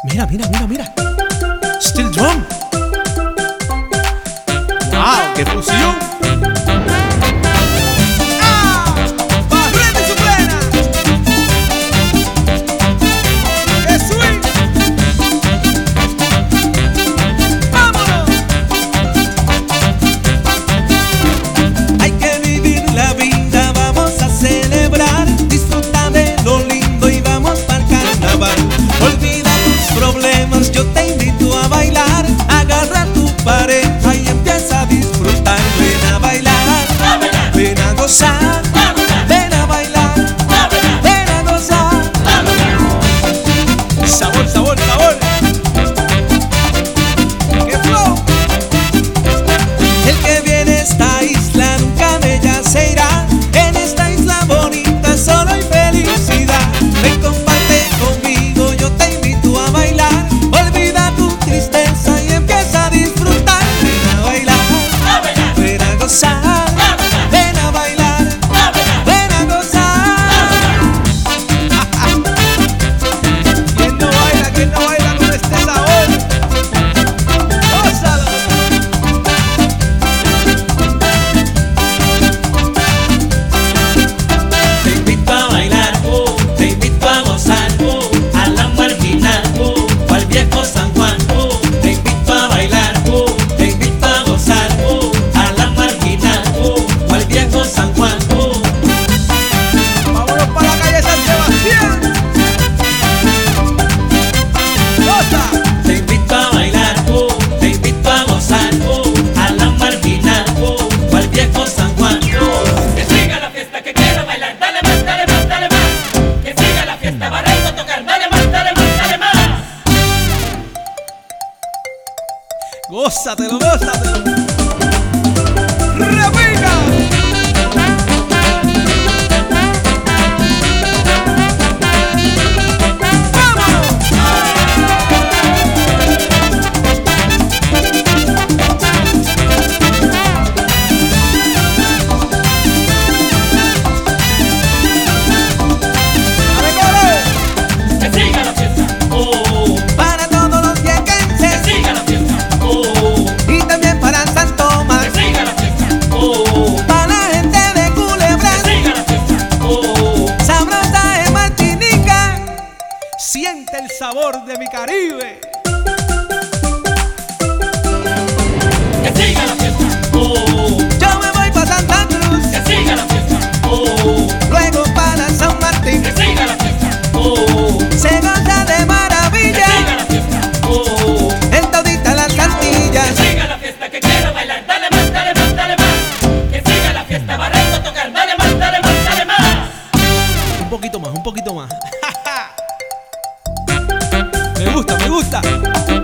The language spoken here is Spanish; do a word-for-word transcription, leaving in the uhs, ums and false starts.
Mira, mira, mira, mira. Steel drum. ¡Wow! ¡Qué fusión! ¡Ah! ¡Barrera y su plena! ¡Qué swing! ¡Vámonos! Hay que vivir la vida, vamos a celebrar. Disfruta de lo lindo y vamos para el carnaval. Olvida tus problemas, yo te invito a bailar. Agarra a tu pareja y empieza a disfrutar. Ven a bailar, ven a gozar. Ven a bailar, ven a gozar. Sabor, sabor, sabor. ¡Qué flow! El que viene a esta isla nunca de ella se irá. En esta isla bonita solo hay felicidad. Ven, comparte conmigo, yo te invito a bailar. Olvida tu tristeza y empieza a disfrutar. Ven a bailar, ven a gozar. Ven a bailar, ven a gozar. ¿Quién no baila? ¿Quién no baila con este sabor? ¡Gózalo! Te invito a bailar, oh, te invito a gozar, oh, a la marginal, oh, o al viejo San Juan, oh, te invito a bailar, oh, te invito a gozar, oh, a la marginal, oh, o al viejo San Juan, oh. ¡Vámonos para la calle San Sebastián! ¡Goza! Te invito a bailar, oh, te invito a gozar, oh, a la marginal, oh, o al viejo San Juan, oh. Que siga la fiesta, que quiero bailar, dale más, dale más, dale más. Que siga la fiesta, barrendo a tocar, dale más, dale más, dale más. ¡Gózatelo, gózatelo! ¡Repita! Que siga la fiesta, oh. Para todos los Que viequenses siga la fiesta, oh. y también para San Tomás. Que siga la fiesta, oh. Para la gente de Culebra, Que siga la fiesta, oh. sabrosa de Martinica. Siente el sabor de mi Caribe. Que siga la fiesta, oh. Yo me voy para Santa Cruz, Que siga la fiesta, oh. luego para San Martín. Que siga la fiesta, oh. Se goza de Que maravilla siga la fiesta, oh. en todita las cantillas. Que siga la fiesta, que quiero bailar, dale más, dale más, dale más. Que siga la fiesta, barrendo a tocar, dale más, dale más, dale más. Un poquito más, un poquito más. Me gusta, me gusta.